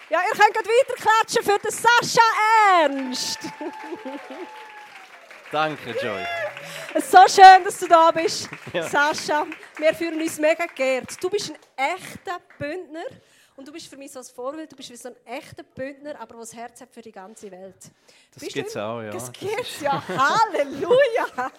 Ja, ihr könnt weiter klatschen für den Sascha Ernst. Danke, Joy. So schön, dass du da bist, Ja. Sascha. Wir fühlen uns mega geehrt. Du bist ein echter Bündner und du bist für mich so ein Vorbild. Du bist wie so ein echter Bündner, aber der das Herz hat für die ganze Welt. Das gibt es auch, ja. Das gibt's ja. Halleluja.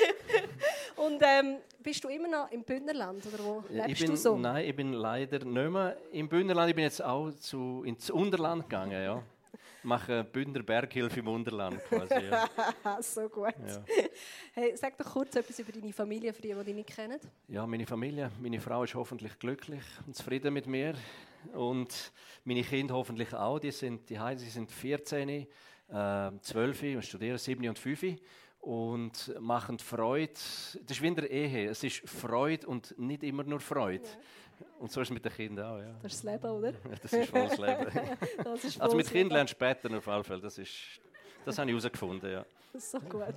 Und bist du immer noch im Bündnerland oder wo lebst du so? Nein, ich bin leider nicht mehr im Bündnerland. Ich bin jetzt auch ins Unterland gegangen, ja. Mache Bündner Berghilfe im Unterland quasi. Ja. So gut. Ja. Hey, sag doch kurz etwas über deine Familie, für die dich nicht kennen. Ja, meine Familie, meine Frau ist hoffentlich glücklich und zufrieden mit mir. Und meine Kinder hoffentlich auch. Sie sind 14, 12 und studieren 7 und 5 und machen Freude. Das ist wie in der Ehe. Es ist Freude und nicht immer nur Freude. Ja. Und so ist es mit den Kindern auch. Ja. Das ist das Leben, oder? Ja, das ist voll das Leben. Also mit Kindern lernst du später auf jeden Fall. Das habe ich herausgefunden. Ja. Das ist so gut.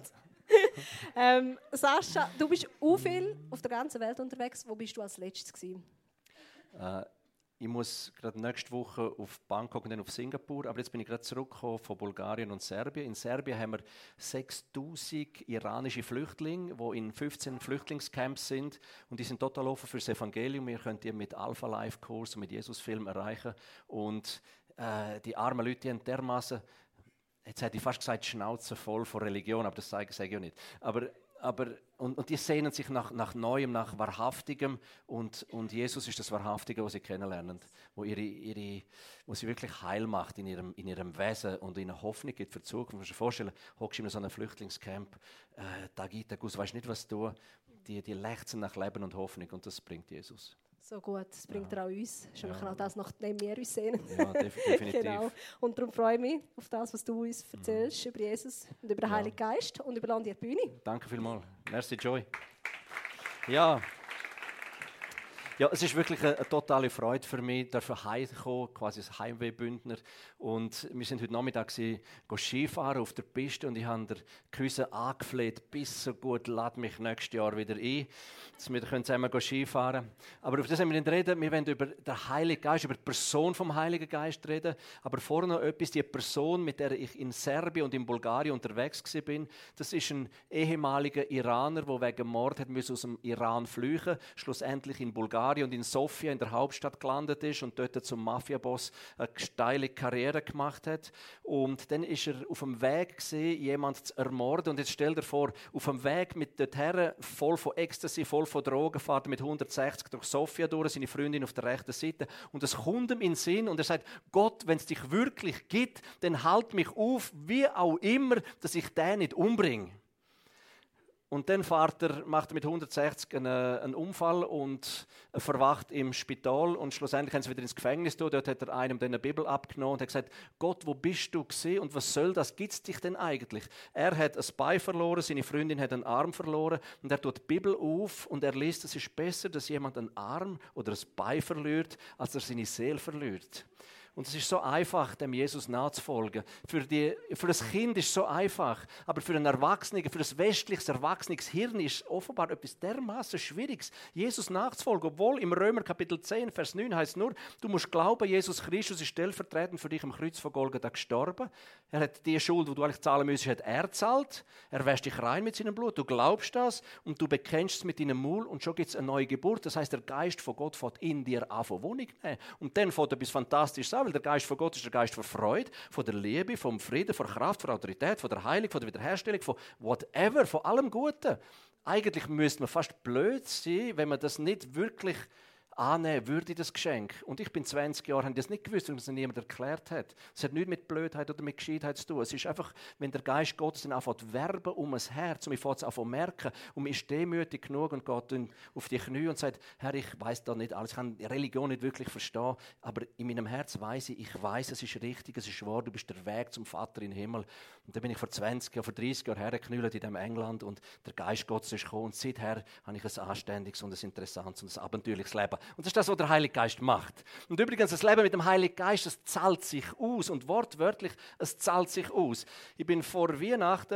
Sascha, du bist auch viel auf der ganzen Welt unterwegs. Wo bist du als Letztes gewesen? Ich muss gerade nächste Woche auf Bangkok und dann auf Singapur, aber jetzt bin ich gerade zurückgekommen von Bulgarien und Serbien. In Serbien haben wir 6'000 iranische Flüchtlinge, die in 15 Flüchtlingscamps sind und die sind total offen für das Evangelium. Wir können die mit Alpha-Life-Kurs und mit Jesus-Film erreichen und die armen Leute die haben dermaßen, jetzt hätte ich fast gesagt, Schnauze voll von Religion, aber das sage ich ja nicht. Und die sehnen sich nach Neuem, nach Wahrhaftigem und Jesus ist das Wahrhaftige, was sie kennenlernen, wo sie wirklich Heil macht in ihrem Wesen und ihnen Hoffnung gibt für die Zukunft. Du musst dir vorstellen, hockst du in so einem Flüchtlingscamp, Tag ein, Tag aus, weißt nicht, was du die lechzen nach Leben und Hoffnung und das bringt Jesus. So gut, das bringt er auch uns. Schon kann auch das, nachdem wir uns sehen. Ja, definitiv. Genau. Und darum freue ich mich auf das, was du uns erzählst über Jesus und über den Heiligen Geist und über die Bühne. Danke vielmals. Merci, Joy. Ja, es ist wirklich eine totale Freude für mich, heimzukommen, quasi als Heimwehbündner. Und wir sind heute Nachmittag Skifahren auf der Piste und ich habe der Küsse angefleht, bis so gut, lad mich nächstes Jahr wieder ein, dass wir zusammen Skifahren können. Aber auf das haben wir nicht reden. Wir wollen über den Heiligen Geist, über die Person vom Heiligen Geist reden. Aber vorher noch etwas, die Person, mit der ich in Serbien und in Bulgarien unterwegs war, das ist ein ehemaliger Iraner, der wegen Mord aus dem Iran flüchten, schlussendlich in Bulgarien und in Sofia, in der Hauptstadt, gelandet ist und dort zum Mafiaboss eine steile Karriere gemacht hat. Und dann ist er auf dem Weg gewesen, jemanden zu ermorden. Und jetzt stell dir vor, auf dem Weg mit dorthin, voll von Ecstasy, voll von Drogen, fährt er mit 160 durch Sofia durch, seine Freundin auf der rechten Seite. Und es kommt ihm in den Sinn und er sagt, Gott, wenn es dich wirklich gibt, dann halt mich auf, wie auch immer, dass ich den nicht umbringe. Und dann macht er mit 160 einen Unfall und verwacht im Spital und schlussendlich haben sie wieder ins Gefängnis tun. Dort hat er einem eine Bibel abgenommen und hat gesagt, Gott, wo bist du gewesen und was soll das? Gibt es dich denn eigentlich? Er hat ein Bein verloren, seine Freundin hat einen Arm verloren und er tut die Bibel auf und er liest, es ist besser, dass jemand einen Arm oder ein Bein verliert, als er seine Seele verliert. Und es ist so einfach, dem Jesus nachzufolgen. Für das Kind ist es so einfach, aber für einen Erwachsenen, für ein westliches, erwachsenes Hirn ist es offenbar etwas dermaßen Schwieriges, Jesus nachzufolgen. Obwohl im Römer Kapitel 10, Vers 9 heißt es nur, du musst glauben, Jesus Christus ist stellvertretend für dich am Kreuz von Golgatha gestorben. Er hat die Schuld, die du eigentlich zahlen müsstest, hat er gezahlt. Er wäscht dich rein mit seinem Blut. Du glaubst das und du bekennst es mit deinem Mund und schon gibt es eine neue Geburt. Das heißt, der Geist von Gott fängt in dir an von Wohnung nehmen. Und dann fängt etwas Fantastisches an, weil der Geist von Gott ist der Geist von Freude, von der Liebe, vom Frieden, von Kraft, von Autorität, von der Heilung, von der Wiederherstellung, von whatever, von allem Guten. Eigentlich müsste man fast blöd sein, wenn man das nicht wirklich annehmen würde, das Geschenk. Und ich bin 20 Jahre, habe das nicht gewusst, weil mir das niemand erklärt hat. Es hat nichts mit Blödheit oder mit Gescheitheit zu tun. Es ist einfach, wenn der Geist Gottes dann anfängt werben um ein Herz und ich fängt es an zu merken und man ist demütig genug und geht dann auf die Knie und sagt, Herr, ich weiss da nicht alles, ich kann die Religion nicht wirklich verstehen, aber in meinem Herz weiss ich weiss, es ist richtig, es ist wahr, du bist der Weg zum Vater im Himmel. Und dann bin ich vor 20 Jahren, vor 30 Jahren hergeknüllt in diesem England und der Geist Gottes ist gekommen und seither habe ich ein anständiges und ein interessantes und ein abenteuerliches Leben. Und das ist das, was der Heilige Geist macht. Und übrigens, das Leben mit dem Heiligen Geist, das zahlt sich aus. Und wortwörtlich, es zahlt sich aus. Ich bin vor Weihnachten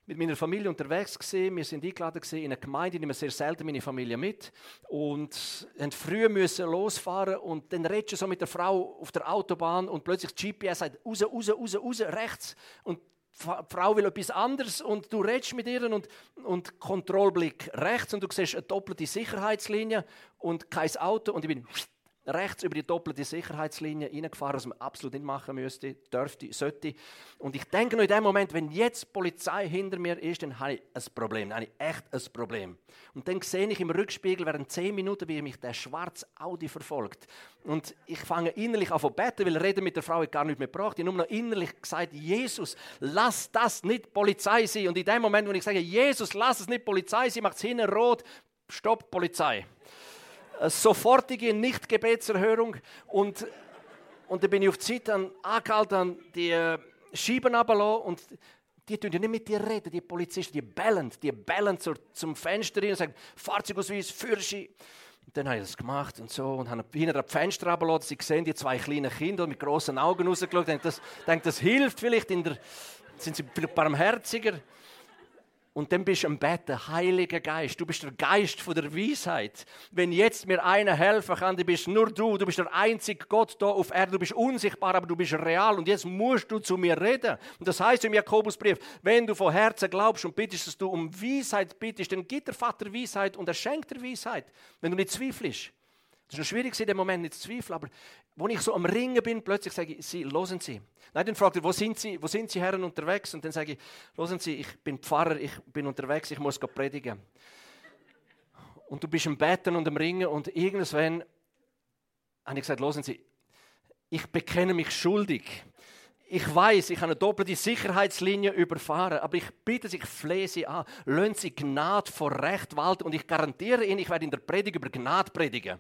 mit meiner Familie unterwegs gewesen. Wir sind eingeladen gewesen in eine Gemeinde, nehmen sehr selten meine Familie mit und mussten früh losfahren und dann redest du so mit der Frau auf der Autobahn und plötzlich die GPS sagt raus, rechts und die Frau will etwas anderes und du redest mit ihr und Kontrollblick rechts und du siehst eine doppelte Sicherheitslinie und kein Auto und ich bin rechts über die doppelte Sicherheitslinie reingefahren, was man absolut nicht machen müsste, dürfte, sollte. Und ich denke noch in dem Moment, wenn jetzt die Polizei hinter mir ist, dann habe ich ein Problem, dann habe ich echt ein Problem. Und dann sehe ich im Rückspiegel während 10 Minuten, wie mich der schwarze Audi verfolgt. Und ich fange innerlich an zu beten, weil Reden mit der Frau gar nicht mehr gebracht. Ich habe nur noch innerlich gesagt, Jesus, lass das nicht Polizei sein. Und in dem Moment, wo ich sage, Jesus, lass es nicht Polizei sein, macht es hinten rot, stopp, Polizei. Eine sofortige Nicht-Gebetserhörung und dann bin ich auf die Seite angehalten, die Scheiben runtergelassen und die tun ja nicht mit dir reden, die Polizisten, die bellen zum Fenster rein und sagen, Fahrzeugausweis, Führerschein. Und dann habe ich das gemacht und so und habe hinter das Fenster runtergelassen, sie sehen die 2 kleinen Kinder mit grossen Augen rausgeschaut, denke, das hilft vielleicht, sind sie vielleicht barmherziger. Und dann bist du am Beten, Heiliger Geist. Du bist der Geist von der Weisheit. Wenn jetzt mir einer helfen kann, dann bist nur du. Du bist der einzige Gott hier auf Erden. Du bist unsichtbar, aber du bist real. Und jetzt musst du zu mir reden. Und das heißt im Jakobusbrief, wenn du von Herzen glaubst und bittest, dass du um Weisheit bittest, dann gibt der Vater Weisheit und er schenkt dir Weisheit, wenn du nicht zweifelst. Es ist noch schwierig, in dem Moment nicht zu zweifeln, aber als ich so am Ringen bin, plötzlich sage ich, hören Sie. Nein, dann fragt er, wo sind Sie Herren unterwegs? Und dann sage ich, hören Sie, ich bin Pfarrer, ich bin unterwegs, ich muss predigen. Und du bist am Beten und am Ringen und irgendwann habe ich gesagt, hören Sie, ich bekenne mich schuldig. Ich weiß, ich habe eine doppelte Sicherheitslinie überfahren, aber ich bitte Sie, ich flehe Sie an, lassen Sie Gnade vor Recht walten und ich garantiere Ihnen, ich werde in der Predigt über Gnade predigen.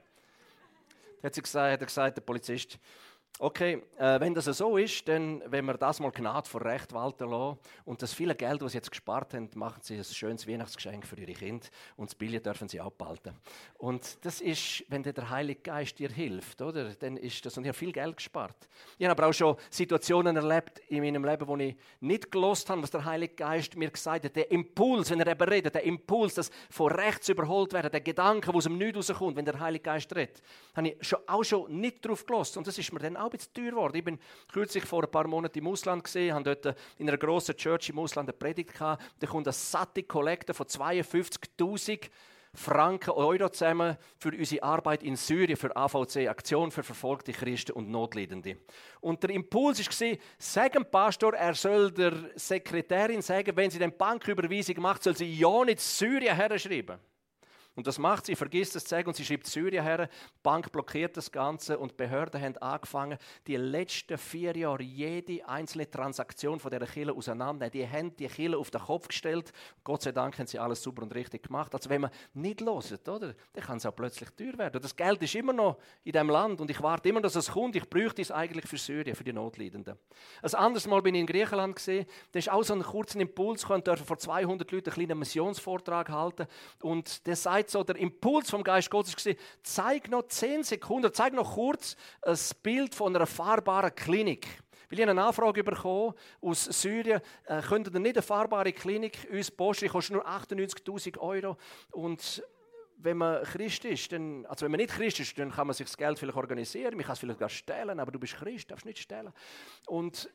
Hat er gesagt, der Polizist, okay, wenn das so ist, dann wenn wir das mal Gnade vor Recht walten lassen und das viele Geld, das Sie jetzt gespart haben, machen Sie ein schönes Weihnachtsgeschenk für Ihre Kinder und das Billett dürfen Sie auch behalten. Und das ist, wenn der Heilige Geist dir hilft, oder? Dann ist das, und ich habe viel Geld gespart. Ich habe aber auch schon Situationen erlebt in meinem Leben, wo ich nicht gehört habe, was der Heilige Geist mir gesagt hat. Der Impuls, wenn er eben redet, der Impuls, das von rechts überholt werden, der Gedanke, der aus dem Nichts rauskommt, wenn der Heilige Geist redet, habe ich auch schon nicht drauf gehört. Und das ist mir dann auch ein bisschen teuer geworden. Ich bin kürzlich vor ein paar Monaten im Ausland gesehen, habe dort in einer grossen Church im Ausland eine Predigt gehabt. Da kommt eine satte Kollekte von 52.000 Franken, Euro zusammen für unsere Arbeit in Syrien, für AVC, Aktion für verfolgte Christen und Notleidende. Und der Impuls war, sag dem Pastor, er soll der Sekretärin sagen, wenn sie den Banküberweisung macht, soll sie ja nicht Syrien herschreiben. Und das macht sie, vergisst es zu sagen und sie schreibt Syrien her, die Bank blockiert das Ganze und die Behörden haben angefangen, die letzten 4 Jahre jede einzelne Transaktion von dieser Kirche auseinander. Die haben die Kirche auf den Kopf gestellt. Gott sei Dank haben sie alles super und richtig gemacht. Also wenn man nicht hört, oder, dann kann es auch plötzlich teuer werden. Das Geld ist immer noch in diesem Land und ich warte immer, dass es kommt. Ich bräuchte es eigentlich für Syrien, für die Notleidenden. Ein anderes Mal bin ich in Griechenland gesehen. Da ist auch so einen kurzen Impuls gekommen, dürfen vor 200 Leuten einen kleinen Missionsvortrag halten und der sagt so, der Impuls vom Geist Gottes war, zeig noch 10 Sekunden, zeig noch kurz ein Bild von einer fahrbaren Klinik. Weil ich eine Anfrage bekommen aus Syrien, könnt ihr nicht eine fahrbare Klinik uns posten, die kostet nur 98.000 Euro und wenn man Christ ist, dann, also wenn man nicht Christ ist, dann kann man sich das Geld vielleicht organisieren, man kann es vielleicht gar stehlen, aber du bist Christ, darfst nicht stehlen. Und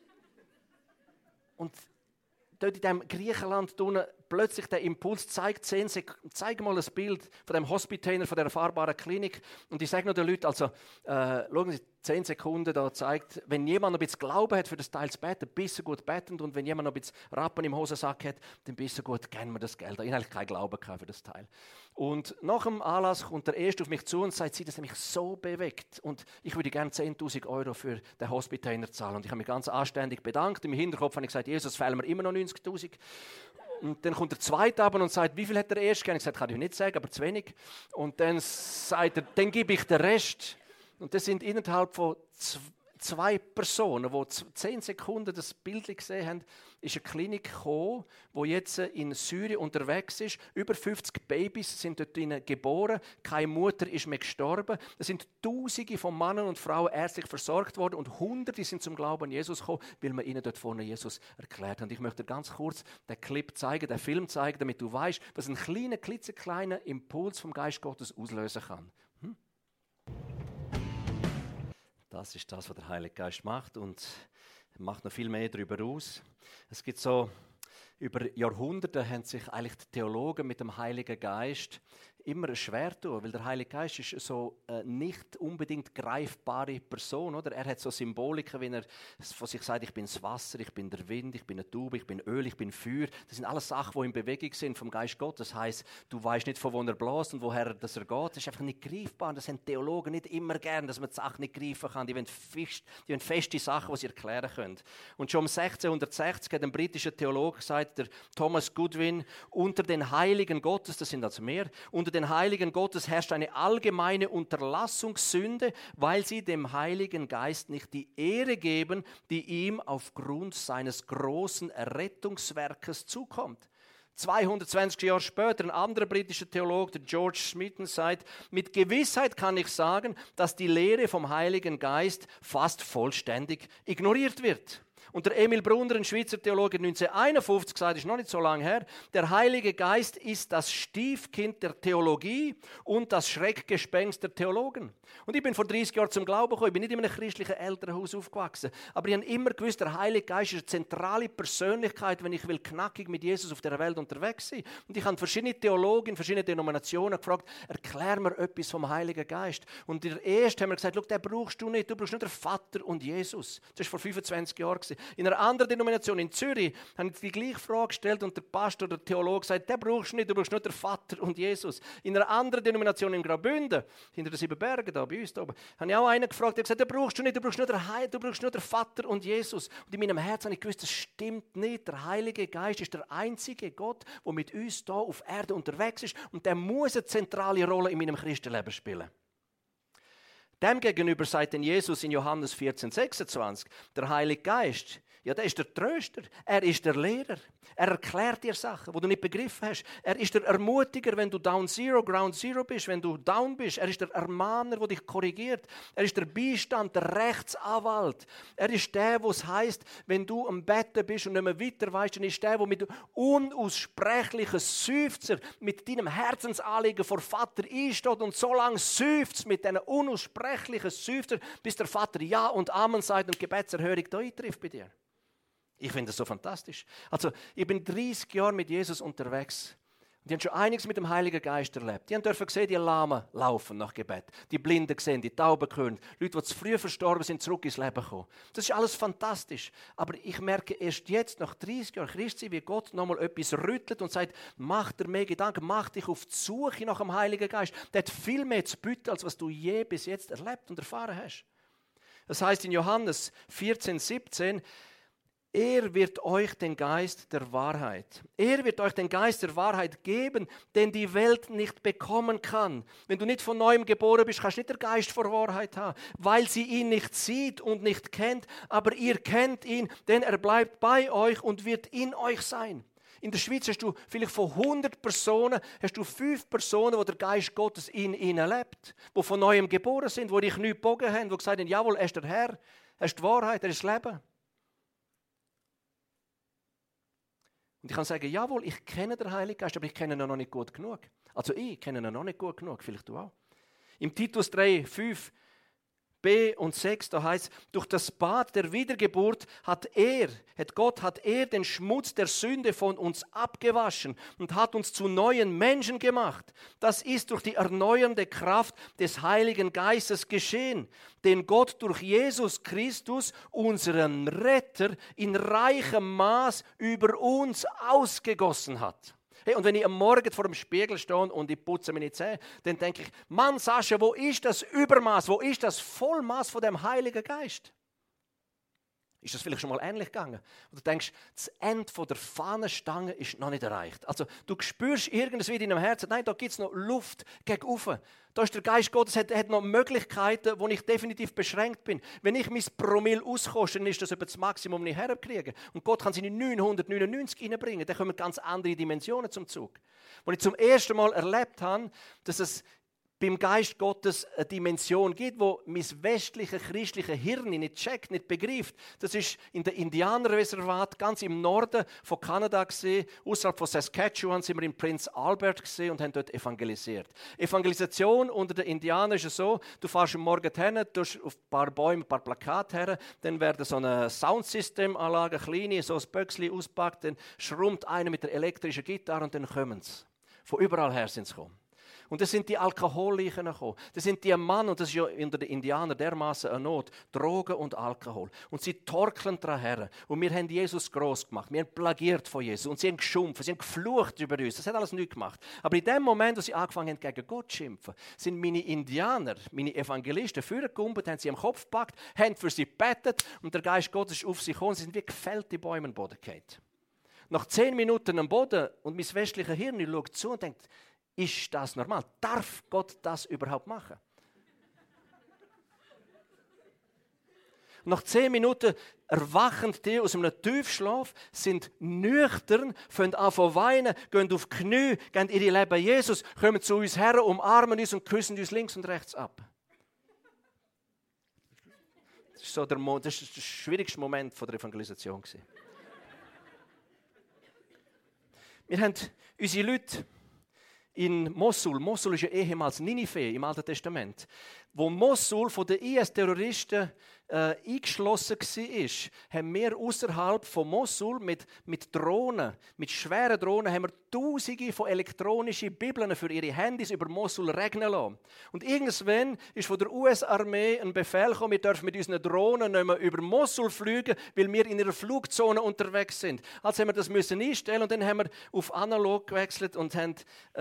dort in diesem Griechenland plötzlich der Impuls zeigt, zeig mal ein Bild von dem Hospitainer, von der fahrbaren Klinik. Und ich sage noch den Leuten, also schauen Sie, 10 Sekunden da zeigt, wenn jemand noch ein bisschen Glauben hat für das Teil zu beten, ein bisschen gut betend und wenn jemand noch ein bisschen Rappen im Hosensack hat, dann ein bisschen gut, geben wir das Geld. Ich habe eigentlich keinen Glauben für das Teil. Und nach dem Anlass kommt der Erste auf mich zu und sagt, das hat mich so bewegt und ich würde gerne 10.000 Euro für den Hospitainer zahlen. Und ich habe mich ganz anständig bedankt. Im Hinterkopf habe ich gesagt, Jesus, fehlen mir immer noch 90.000. Und dann kommt der Zweite aber und sagt, wie viel hat der Erste gegeben? Ich habe gesagt, kann ich nicht sagen, aber zu wenig. Und dann sagt er, dann gebe ich den Rest. Und das sind innerhalb von 2 Personen, die 10 Sekunden das Bild gesehen haben, ist eine Klinik gekommen, die jetzt in Syrien unterwegs ist. Über 50 Babys sind dort geboren. Keine Mutter ist mehr gestorben. Es sind Tausende von Männern und Frauen ärztlich versorgt worden und Hunderte sind zum Glauben an Jesus gekommen, weil man ihnen dort vorne Jesus erklärt hat. Ich möchte dir ganz kurz den Clip zeigen, den Film zeigen, damit du weißt, was ein kleiner, klitzekleiner Impuls vom Geist Gottes auslösen kann. Das ist das, was der Heilige Geist macht und macht noch viel mehr darüber aus. Es gibt so, über Jahrhunderte haben sich eigentlich die Theologen mit dem Heiligen Geist immer schwer tun, weil der Heilige Geist ist so eine nicht unbedingt greifbare Person, oder? Er hat so Symboliken, wenn er von sich sagt, ich bin das Wasser, ich bin der Wind, ich bin eine Taube, ich bin Öl, ich bin Feuer. Das sind alles Sachen, die in Bewegung sind vom Geist Gottes. Das heisst, du weißt nicht, von wo er bläst und woher das er geht. Das ist einfach nicht greifbar. Das haben Theologen nicht immer gern, dass man die Sachen nicht greifen kann. Die wollen feste Sachen, die sie erklären können. Und schon um 1660 hat ein britischer Theologe gesagt, der Thomas Goodwin, unter den Heiligen Gottes, das sind also mehr, unter den Heiligen Gottes herrscht eine allgemeine Unterlassungssünde, weil sie dem Heiligen Geist nicht die Ehre geben, die ihm aufgrund seines großen Errettungswerkes zukommt. 220 Jahre später, ein anderer britischer Theologe, der George Smeaton, sagt, mit Gewissheit kann ich sagen, dass die Lehre vom Heiligen Geist fast vollständig ignoriert wird. Und der Emil Brunner, ein Schweizer Theologe, 1951 gesagt, ist noch nicht so lange her, der Heilige Geist ist das Stiefkind der Theologie und das Schreckgespenst der Theologen. Und ich bin vor 30 Jahren zum Glauben gekommen, ich bin nicht in einem christlichen Elternhaus aufgewachsen, aber ich habe immer gewusst, der Heilige Geist ist eine zentrale Persönlichkeit, wenn ich will knackig mit Jesus auf der Welt unterwegs sein. Und ich habe verschiedene Theologen, verschiedene Denominationen gefragt, erklär mir etwas vom Heiligen Geist. Und der erste haben wir gesagt, schau, den brauchst du nicht, du brauchst nur den Vater und Jesus. Das war vor 25 Jahren. In einer anderen Denomination in Zürich haben sie die gleiche Frage gestellt und der Pastor, der Theologe, sagt, den brauchst du nicht, du brauchst nur den Vater und Jesus. In einer anderen Denomination in Graubünden, hinter den 7 Bergen, da bei uns da oben, habe ich auch einen gefragt, der gesagt, den brauchst du nicht, du brauchst nur den Heil, du brauchst nur den Vater und Jesus. Und in meinem Herzen habe ich gewusst, das stimmt nicht. Der Heilige Geist ist der einzige Gott, der mit uns hier auf Erde unterwegs ist und der muss eine zentrale Rolle in meinem Christenleben spielen. Demgegenüber sagt denn Jesus in Johannes 14,26, der Heilige Geist, ja, der ist der Tröster, er ist der Lehrer, er erklärt dir Sachen, die du nicht begriffen hast. Er ist der Ermutiger, wenn du Ground Zero bist, wenn du down bist. Er ist der Ermahner, der dich korrigiert. Er ist der Beistand, der Rechtsanwalt. Er ist der, wo es heisst, wenn du am Bett bist und nicht mehr weiter weißt, dann ist der, der mit unaussprechlichen Seufzer mit deinem Herzensanliegen vor Vater einsteht und so lange seufzt mit diesen unaussprechlichen Seufzer, bis der Vater Ja und Amen sagt und Gebetserhörung da eintrifft bei dir. Ich finde das so fantastisch. Also, ich bin 30 Jahre mit Jesus unterwegs. Die haben schon einiges mit dem Heiligen Geist erlebt. Die haben dürfen sehen, die Lahmen laufen nach Gebet. Die Blinden sehen, die Tauben hören. Leute, die zu früh verstorben sind, zurück ins Leben kommen. Das ist alles fantastisch. Aber ich merke erst jetzt, nach 30 Jahren Christsein, wie Gott nochmal etwas rüttelt und sagt, mach dir mehr Gedanken, mach dich auf die Suche nach dem Heiligen Geist. Der hat viel mehr zu bieten, als was du je bis jetzt erlebt und erfahren hast. Das heißt in Johannes 14,17, er wird euch den Geist der Wahrheit. Er wird euch den Geist der Wahrheit geben, den die Welt nicht bekommen kann. Wenn du nicht von neuem geboren bist, kannst du nicht den Geist vor Wahrheit haben, weil sie ihn nicht sieht und nicht kennt. Aber ihr kennt ihn, denn er bleibt bei euch und wird in euch sein. In der Schweiz hast du vielleicht von 100 Personen, hast du 5 Personen, wo der Geist Gottes in ihnen lebt, die von neuem geboren sind, die dich nicht gebogen haben, die gesagt haben, jawohl, er ist der Herr, er ist die Wahrheit, er ist das Leben. Und ich kann sagen, jawohl, ich kenne den Heiligen Geist, aber ich kenne ihn noch nicht gut genug. Also ich kenne ihn noch nicht gut genug, vielleicht du auch. Im Titus 3, 5, B und 6, da heißt es, durch das Bad der Wiedergeburt hat Gott den Schmutz der Sünde von uns abgewaschen und hat uns zu neuen Menschen gemacht. Das ist durch die erneuernde Kraft des Heiligen Geistes geschehen, den Gott durch Jesus Christus, unseren Retter, in reichem Maß über uns ausgegossen hat. Hey, und wenn ich am Morgen vor dem Spiegel stehe und ich putze meine Zähne, dann denke ich, Mann Sascha, wo ist das Übermaß, wo ist das Vollmaß von dem Heiligen Geist? Ist das vielleicht schon mal ähnlich gegangen? Und du denkst, das Ende der Fahnenstange ist noch nicht erreicht. Also du spürst irgendwas wieder in deinem Herzen. Nein, da gibt es noch Luft gegen oben. Da ist der Geist Gottes, hat noch Möglichkeiten, wo ich definitiv beschränkt bin. Wenn ich mein Promille auskoste, dann ist das über das Maximum nicht herkriegen. Und Gott kann seine 999 reinbringen. Dann kommen ganz andere Dimensionen zum Zug. Als ich zum ersten Mal erlebt habe, dass es beim Geist Gottes eine Dimension gibt, wo mein westliches, christliches Hirn nicht checkt, nicht begreift. Das ist in der Indianerreservat ganz im Norden von Kanada gesehen. Außerhalb von Saskatchewan sind wir in Prince Albert gesehen und haben dort evangelisiert. Evangelisation unter den Indianern ist so: Du fährst am Morgen hin, tust auf ein paar Bäume, ein paar Plakate her, dann werden so eine Soundsystem-Anlage, kleine, so ein Böckchen auspackt, dann schrummt einer mit der elektrischen Gitarre und dann kommen sie. Von überall her sind sie gekommen. Und das sind die Alkoholleichen gekommen. Das sind die Mann, und das ist ja unter den Indianern dermaßen eine Not, Drogen und Alkohol. Und sie torkeln daran her. Und wir haben Jesus gross gemacht. Wir haben plagiert von Jesus. Und sie haben geschumpft, sie haben geflucht über uns. Das hat alles nichts gemacht. Aber in dem Moment, wo sie angefangen haben, gegen Gott zu schimpfen, sind meine Indianer, meine Evangelisten, vorgekommen, haben sie am Kopf gepackt, haben für sie gebetet und der Geist Gottes ist auf sie gekommen. Sie sind wie gefällte Bäume am Boden gefallen. Nach 10 Minuten am Boden und mein westliches Hirn schaut zu und denkt, ist das normal? Darf Gott das überhaupt machen? Nach 10 Minuten erwachen die aus einem Tiefschlaf, sind nüchtern, fangen an zu weinen, gehen auf die Knie, geben ihre Leben Jesus, kommen zu uns her, umarmen uns und küssen uns links und rechts ab. Das war der schwierigste Moment der Evangelisation. Wir haben unsere Leute in Mosul ist ja ehemals Ninive im Alten Testament, wo Mosul von den IS-Terroristen eingeschlossen war, haben wir außerhalb von Mosul mit Drohnen, mit schweren Drohnen, haben wir Tausende von elektronischen Bibeln für ihre Handys über Mosul regnen lassen. Und irgendwann ist von der US-Armee ein Befehl gekommen, wir dürfen mit unseren Drohnen nicht mehr über Mosul fliegen, weil wir in ihrer Flugzone unterwegs sind. Also haben wir das müssen einstellen und dann haben wir auf analog gewechselt und haben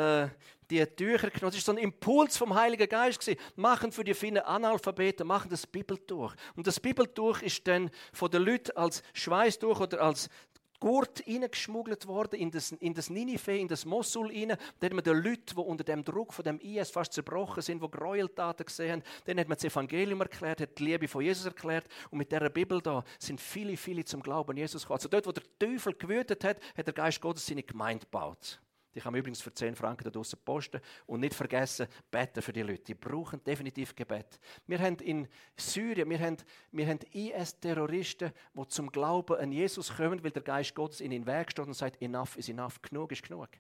die Tücher genommen. Das war so ein Impuls vom Heiligen Geist. Machen für die vielen Analphabeten, machen das Bibeltuch. Und das Bibeltuch ist dann von den Leuten als Schweißtuch oder als Gurt reingeschmuggelt worden in das Ninive, in das Mosul rein. Dann hat man den Leuten, die unter dem Druck von dem IS fast zerbrochen sind, die Gräueltaten gesehen haben, dann hat man das Evangelium erklärt, hat die Liebe von Jesus erklärt und mit dieser Bibel da sind viele, viele zum Glauben an Jesus gekommen. Also dort, wo der Teufel gewütet hat, hat der Geist Gottes seine Gemeinde gebaut. Die kann man übrigens für 10 Franken da draussen posten. Und nicht vergessen, beten für die Leute. Die brauchen definitiv Gebet. Wir haben in Syrien, wir haben IS-Terroristen, die zum Glauben an Jesus kommen, weil der Geist Gottes in den Weg steht und sagt, enough is enough, genug ist genug.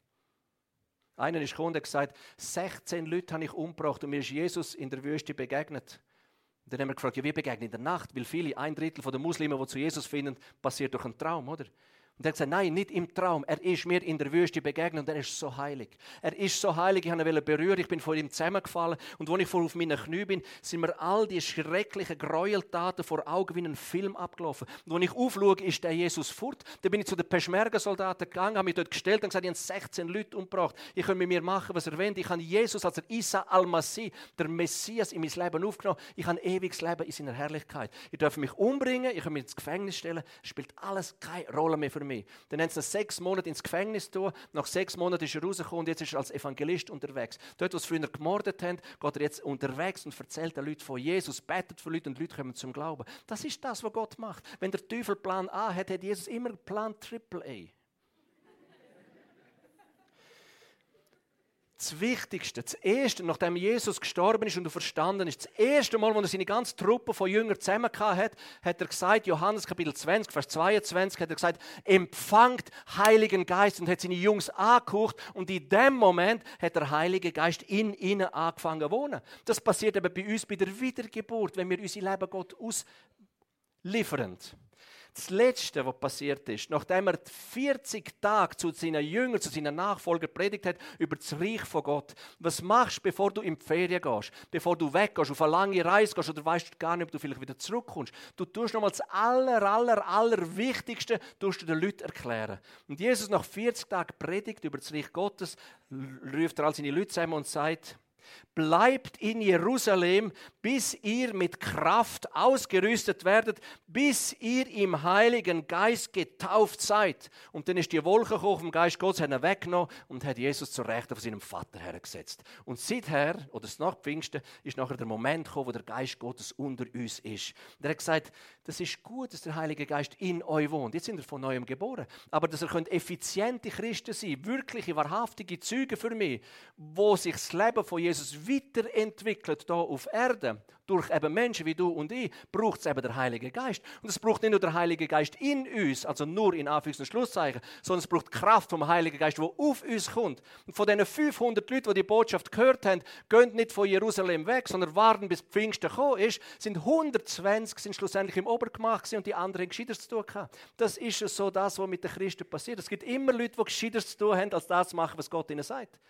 Einer ist gekommen und hat gesagt, 16 Leute habe ich umgebracht und mir ist Jesus in der Wüste begegnet. Und dann haben wir gefragt, ja, wie begegnet in der Nacht? Weil viele, 1/3 der Muslime, die zu Jesus finden, passiert durch einen Traum, oder? Und er hat gesagt, nein, nicht im Traum. Er ist mir in der Wüste begegnet und er ist so heilig. Er ist so heilig, ich wollte ihn berühren, ich bin vor ihm zusammengefallen. Und als ich vor auf meinen Knien bin, sind mir all die schrecklichen Gräueltaten vor Augen wie ein Film abgelaufen. Und als ich aufschaue, ist der Jesus fort. Dann bin ich zu den Peschmerga-Soldaten gegangen, habe mich dort gestellt und gesagt, ich habe 16 Leute umgebracht. Ich kann mit mir machen, was er will. Ich habe Jesus als der Isa al-Masih, der Messias, in mein Leben aufgenommen. Ich habe ein ewiges Leben in seiner Herrlichkeit. Ich darf mich umbringen, ich kann mich ins Gefängnis stellen. Es spielt alles keine Rolle mehr für mich. Dann haben sie ihn 6 Monate ins Gefängnis getan. Nach 6 Monaten ist er rausgekommen und jetzt ist er als Evangelist unterwegs. Dort, wo sie früher gemordet haben, geht er jetzt unterwegs und erzählt den Leuten von Jesus, betet für Leute und Leute kommen zum Glauben. Das ist das, was Gott macht. Wenn der Teufel Plan A hat, hat Jesus immer Plan AAA. Das Wichtigste, das Erste, nachdem Jesus gestorben ist und verstanden ist, das erste Mal, als er seine ganze Truppe von Jüngern zusammen hat er gesagt, Johannes Kapitel 20, Vers 22, hat er gesagt, empfangt Heiligen Geist und hat seine Jungs angeguckt und in dem Moment hat der Heilige Geist in ihnen angefangen zu wohnen. Das passiert eben bei uns bei der Wiedergeburt, wenn wir unser Leben Gott ausliefern. Das Letzte, was passiert ist, nachdem er 40 Tage zu seinen Jüngern, zu seinen Nachfolgern predigt hat über das Reich von Gott. Was machst du, bevor du in die Ferien gehst? Bevor du weggehst, auf eine lange Reise gehst oder weißt du gar nicht, ob du vielleicht wieder zurückkommst? Du tust nochmal das Allerwichtigste den Leuten erklären. Und Jesus nach 40 Tagen predigt über das Reich Gottes, ruft er all seine Leute zusammen und sagt, Bleibt in Jerusalem, bis ihr mit Kraft ausgerüstet werdet, bis ihr im Heiligen Geist getauft seid. Und dann ist die Wolke gekommen vom Geist Gottes, hat ihn weggenommen und hat Jesus zur Rechten von seinem Vater hergesetzt. Und seither, oder nach Pfingsten, ist nachher der Moment gekommen, wo der Geist Gottes unter uns ist. Und er hat gesagt, das ist gut, dass der Heilige Geist in euch wohnt. Jetzt sind wir von Neuem geboren. Aber dass ihr könnt effiziente Christen sein, wirkliche, wahrhaftige Zeugen für mich, wo sich das Leben von Jesus weiterentwickelt hier auf Erde, durch eben Menschen wie du und ich, braucht es eben der Heilige Geist. Und es braucht nicht nur der Heilige Geist in uns, also nur in Anführungs- und Schlusszeichen, sondern es braucht die Kraft vom Heiligen Geist, die auf uns kommt. Und von diesen 500 Leuten, die die Botschaft gehört haben, gehen nicht von Jerusalem weg, sondern warten, bis Pfingsten gekommen ist, sind 120 sind schlussendlich im Obergemach und die anderen haben Gescheiteres zu tun gehabt. Das ist so das, was mit den Christen passiert. Es gibt immer Leute, die Gescheiteres zu tun haben, als das zu machen, was Gott ihnen sagt.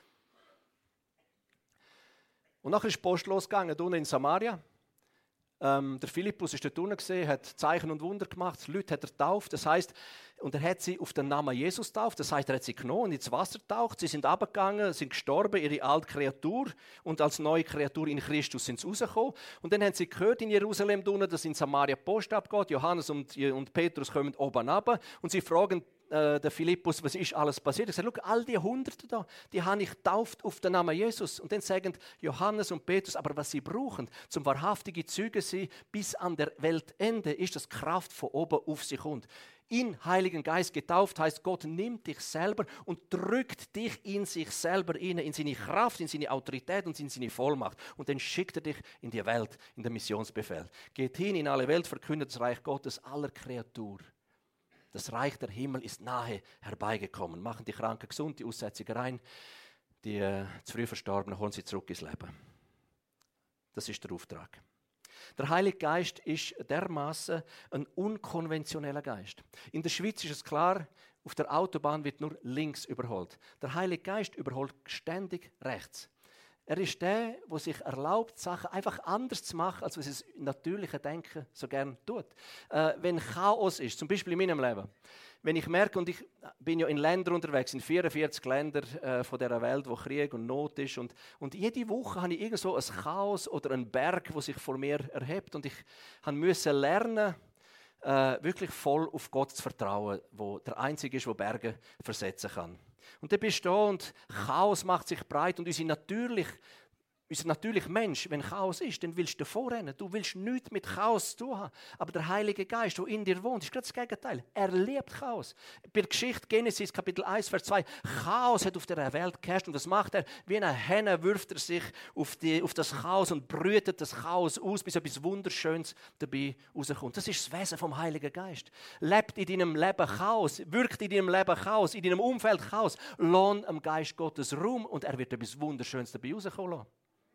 Und nachher ist die Post losgegangen, unten in Samaria. Der Philippus war dort unten, hat Zeichen und Wunder gemacht, die Leute hat er getauft. Das heisst, und er hat sie auf den Namen Jesus getauft. Das heisst, er hat sie genommen und ins Wasser getaucht. Sie sind runtergegangen, sind gestorben, ihre alte Kreatur. Und als neue Kreatur in Christus sind sie rausgekommen. Und dann haben sie gehört in Jerusalem, dass in Samaria Post abgeht. Johannes und Petrus kommen oben runter und sie fragen der Philippus, was ist alles passiert? Er sagt, schau, all die Hunderte da, die habe ich getauft auf den Namen Jesus. Und dann sagen Johannes und Petrus, aber was sie brauchen, zum wahrhaftige Zeugen sein, bis an der Weltende, ist, dass Kraft von oben auf sie kommt. In Heiligen Geist getauft heißt, Gott nimmt dich selber und drückt dich in sich selber rein, in seine Kraft, in seine Autorität und in seine Vollmacht. Und dann schickt er dich in die Welt, in den Missionsbefehl. Geht hin in alle Welt, verkündet das Reich Gottes aller Kreatur. Das Reich der Himmel ist nahe herbeigekommen. Machen die Kranken gesund, die Aussätzigen rein, die zu früh Verstorbenen holen sie zurück ins Leben. Das ist der Auftrag. Der Heilige Geist ist dermaßen ein unkonventioneller Geist. In der Schweiz ist es klar, auf der Autobahn wird nur links überholt. Der Heilige Geist überholt ständig rechts. Er ist der, der sich erlaubt, Sachen einfach anders zu machen, als was es natürliche Denken so gern tut. Wenn Chaos ist, zum Beispiel in meinem Leben, wenn ich merke, und ich bin ja in Ländern unterwegs, in 44 Ländern von dieser Welt, wo Krieg und Not ist, und jede Woche habe ich irgend so ein Chaos oder einen Berg, der sich vor mir erhebt, und ich musste lernen, wirklich voll auf Gott zu vertrauen, der der Einzige ist, der Berge versetzen kann. Und dann bist du da und Chaos macht sich breit und unser natürlicher Mensch, wenn Chaos ist, dann willst du davor rennen. Du willst nichts mit Chaos zu tun haben. Aber der Heilige Geist, der in dir wohnt, ist gerade das Gegenteil. Er liebt Chaos. Bei der Geschichte Genesis Kapitel 1, Vers 2, Chaos hat auf der Welt geherrscht. Und was macht er? Wie eine Henne wirft er sich auf das Chaos und brütet das Chaos aus, bis etwas Wunderschönes dabei rauskommt. Das ist das Wesen vom Heiligen Geist. Lebt in deinem Leben Chaos, wirkt in deinem Leben Chaos, in deinem Umfeld Chaos. Lohn am Geist Gottes Raum und er wird etwas Wunderschönes dabei rauskommen lassen.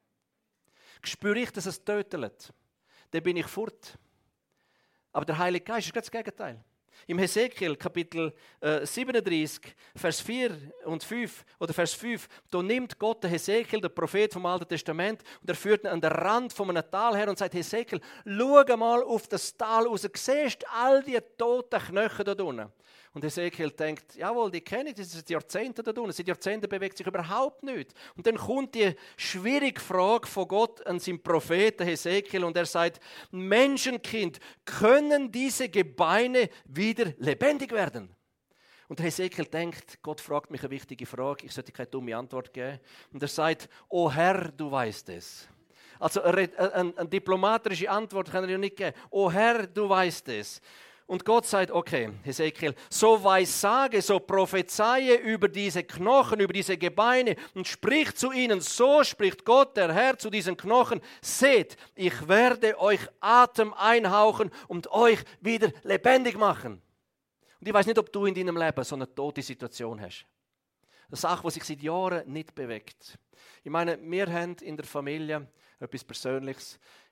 Spüre ich, dass es tötet, dann bin ich fort. Aber der Heilige Geist ist ganz das Gegenteil. Im Hesekiel, Kapitel 37, Vers 4 und 5, oder Vers 5, da nimmt Gott den Hesekiel, der Prophet vom Alten Testament, und er führt ihn an den Rand von einem Tal her und sagt, Hesekiel, schau mal auf das Tal raus, siehst all die toten Knochen da unten. Und Hesekiel denkt, jawohl, die kenne ich, das sind Jahrzehnte da unten, seit Jahrzehnten bewegt sich überhaupt nichts. Und dann kommt die schwierige Frage von Gott an seinen Propheten Hesekiel und er sagt, Menschenkind, können diese Gebeine wieder lebendig werden? Und Hesekiel denkt, Gott fragt mich eine wichtige Frage, ich sollte keine dumme Antwort geben. Und er sagt, O Herr, du weißt es. Also eine diplomatische Antwort kann er ja nicht geben. O Herr, du weißt es. Und Gott sagt, okay, Hesekiel, so weissage, so prophezeie über diese Knochen, über diese Gebeine und sprich zu ihnen, so spricht Gott, der Herr, zu diesen Knochen, seht, ich werde euch Atem einhauchen und euch wieder lebendig machen. Und ich weiß nicht, ob du in deinem Leben so eine tote Situation hast. Eine Sache, die sich seit Jahren nicht bewegt. Ich meine, wir haben in der Familie etwas Persönliches.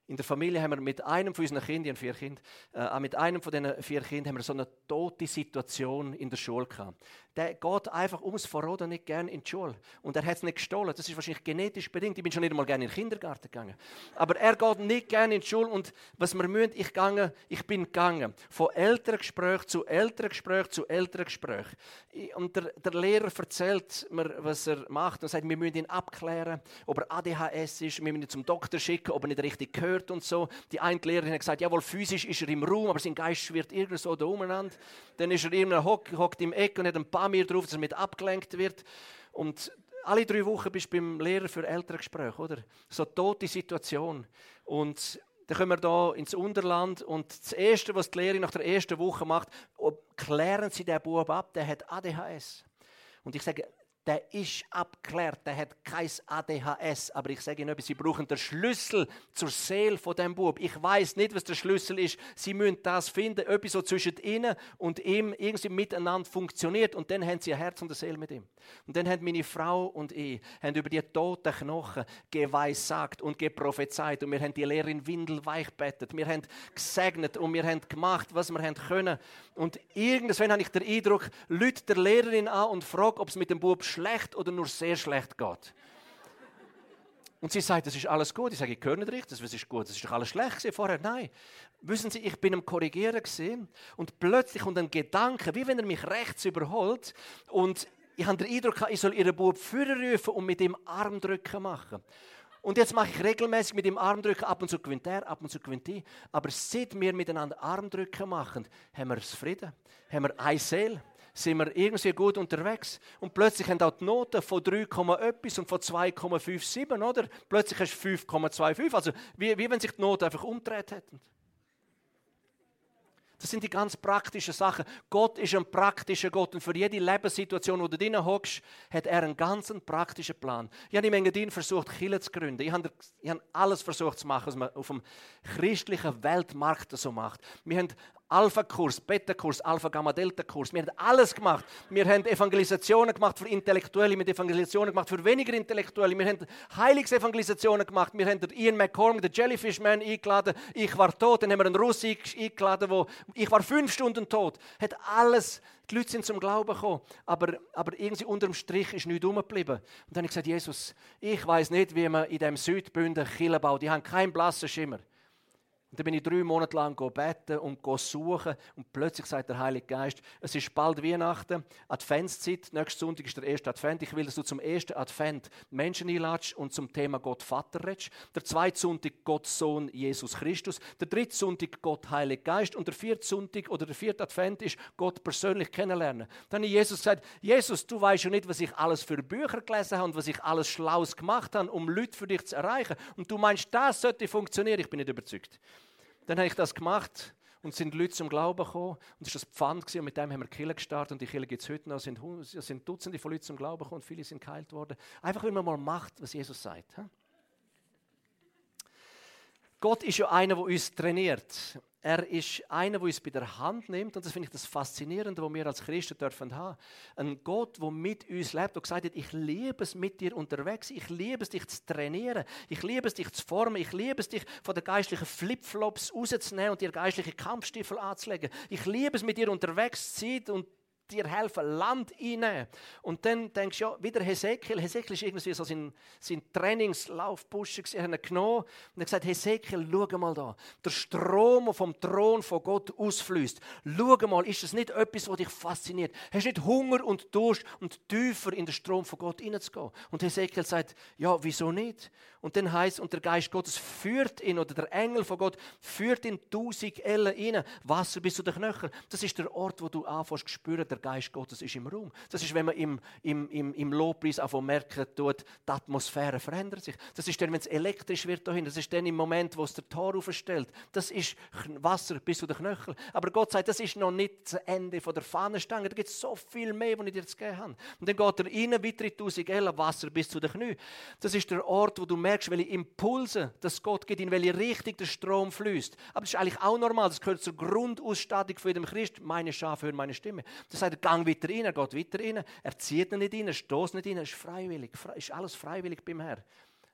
In der Familie haben wir mit einem von unseren Kindern, 4 Kinder, mit einem von diesen 4 Kindern haben wir so eine tote Situation in der Schule gehabt. Der geht einfach ums Verroden nicht gerne in die Schule. Und er hat es nicht gestohlen. Das ist wahrscheinlich genetisch bedingt. Ich bin schon nicht einmal gerne in den Kindergarten gegangen. Aber er geht nicht gerne in die Schule. Und was wir müssen, ich bin gegangen. Von Elterngespräch zu Elterngespräch zu Elterngespräch. Und der Lehrer erzählt mir, was er macht. Und sagt, wir müssen ihn abklären, ob er ADHS ist. Wir müssen ihn zum Doktor schicken, ob er nicht richtig hört und so. Die eine Lehrerin hat gesagt, jawohl, physisch ist er im Raum, aber sein Geist schwirrt irgendwo da umeinander. Dann ist er immer hockt im Eck und hat ein paar mir drauf, dass er mit abgelenkt wird. Und alle 3 Wochen bist du beim Lehrer für Elterngespräche, oder? So eine tote Situation. Und dann kommen wir da ins Unterland und das Erste, was die Lehrerin nach der ersten Woche macht, klären sie den Bub ab, der hat ADHS. Und ich sage, der ist abgeklärt, der hat kein ADHS. Aber ich sage Ihnen etwas, Sie brauchen den Schlüssel zur Seele von diesem Bub. Ich weiß nicht, was der Schlüssel ist. Sie müssen das finden, etwas, so zwischen Ihnen und ihm irgendwie miteinander funktioniert. Und dann haben Sie ein Herz und eine Seele mit ihm. Und dann haben meine Frau und ich haben über die toten Knochen geweissagt und geprophezeit. Und wir haben die Lehrerin windelweich bettet. Wir haben gesegnet und wir haben gemacht, was wir haben können. Und irgendwann habe ich den Eindruck, Leute der Lehrerin an und frage, ob es mit dem Bub schlecht oder nur sehr schlecht geht. Und sie sagt, das ist alles gut. Ich sage, ich höre nicht richtig, das ist gut. Das ist doch alles schlecht gewesen vorher. Nein. Wissen Sie, ich bin am Korrigieren gewesen und plötzlich kommt ein Gedanke, wie wenn er mich rechts überholt. Und ich habe den Eindruck, ich soll ihren Bub vorrufen und mit ihm Armdrücken machen. Und jetzt mache ich regelmäßig mit ihm Armdrücken. Ab und zu gewinnt er, ab und zu gewinnt ich. Aber seit wir miteinander Armdrücken machen, haben wir Frieden, haben wir eine Seele. Sind wir irgendwie gut unterwegs. Und plötzlich haben auch die Noten von 3, etwas und von 2,57, oder? Plötzlich hast du 5,25. Also wie wenn sich die Noten einfach umgedreht hätten. Das sind die ganz praktischen Sachen. Gott ist ein praktischer Gott und für jede Lebenssituation, wo du drin hockst, hat er einen ganz praktischen Plan. Ich habe im Engadin versucht, Kirche zu gründen. Ich habe alles versucht zu machen, was man auf dem christlichen Weltmarkt so macht. Wir haben Alpha-Kurs, Beta-Kurs, Alpha-Gamma-Delta-Kurs. Wir haben alles gemacht. Wir haben Evangelisationen gemacht für Intellektuelle, wir haben Evangelisationen gemacht für weniger Intellektuelle. Wir haben Heilungsevangelisationen gemacht. Wir haben den Ian McCormick, den Jellyfish Man eingeladen. Ich war tot. Dann haben wir einen Russ eingeladen, ich war 5 Stunden tot. Hat alles, die Leute sind zum Glauben gekommen. Aber irgendwie unterm Strich ist nichts rumgeblieben. Und dann habe ich gesagt, Jesus, ich weiß nicht, wie man in diesem Südbünden Kirche baut. Die haben keinen blassen Schimmer. Und dann bin ich 3 Monate lang beten und suchen. Und plötzlich sagt der Heilige Geist, es ist bald Weihnachten, Adventszeit, nächsten Sonntag ist der 1. Advent. Ich will, dass du zum 1. Advent Menschen einladest und zum Thema Gott Vater redest. Der 2. Sonntag Gott Sohn Jesus Christus. Der 3. Sonntag Gott Heilige Geist. Und der 4. Sonntag oder der 4. Advent ist Gott persönlich kennenlernen. Dann hat Jesus gesagt, Jesus, du weißt ja nicht, was ich alles für Bücher gelesen habe und was ich alles Schlaues gemacht habe, um Leute für dich zu erreichen. Und du meinst, das sollte funktionieren? Ich bin nicht überzeugt. Dann habe ich das gemacht und sind Leute zum Glauben gekommen. Und das war das Pfand und mit dem haben wir die Kirche gestartet. Und die Kirche gibt es heute noch. Es sind Dutzende von Leuten zum Glauben gekommen und viele sind geheilt worden. Einfach, weil man mal macht, was Jesus sagt. Gott ist ja einer, der uns trainiert. Er ist einer, der uns bei der Hand nimmt. Und das finde ich das Faszinierende, was wir als Christen dürfen haben. Ein Gott, der mit uns lebt und gesagt hat, ich liebe es, mit dir unterwegs. Ich liebe es, dich zu trainieren. Ich liebe es, dich zu formen. Ich liebe es, dich von den geistlichen Flipflops rauszunehmen und dir geistliche Kampfstiefel anzulegen. Ich liebe es, mit dir unterwegs zu sein und dir helfen, Land einnehmen. Und dann denkst du, ja, wieder Hesekiel. Hesekiel ist irgendwie so sein Trainingslaufbusch. Er hat ihn genommen und hat gesagt, Hesekiel, schau mal da. Der Strom, der vom Thron von Gott ausfließt. Schau mal, ist das nicht etwas, was dich fasziniert? Hast du nicht Hunger und Durst und tiefer in den Strom von Gott hineinzugehen? Und Hesekiel sagt, ja, wieso nicht? Und dann heisst, und der Geist Gottes führt ihn, oder der Engel von Gott führt ihn 1000 Ellen rein, Wasser bis zu den Knöcheln. Das ist der Ort, wo du anfängst zu spüren, der Geist Gottes ist im Raum. Das ist, wenn man im Lobpreis merken tut, die Atmosphäre verändert sich. Das ist dann, wenn es elektrisch wird dahin. Das ist dann im Moment, wo es der Tor aufstellt. Das ist Wasser bis zu den Knöcheln. Aber Gott sagt, das ist noch nicht das Ende der Fahnenstange. Da gibt es so viel mehr, was ich dir zu geben habe. Und dann geht er rein, weitere 1000 Ellen Wasser bis zu den Knien. Das ist der Ort, wo du merkst, welche Impulse das Gott gibt, in welche Richtung der Strom fließt. Aber das ist eigentlich auch normal. Das gehört zur Grundausstattung für den Christ. Meine Schafe hören meine Stimme. Das sagt, er geht weiter rein, er geht weiter rein. Er zieht ihn nicht rein, er stößt nicht rein. Es ist freiwillig. Ist alles freiwillig beim Herrn.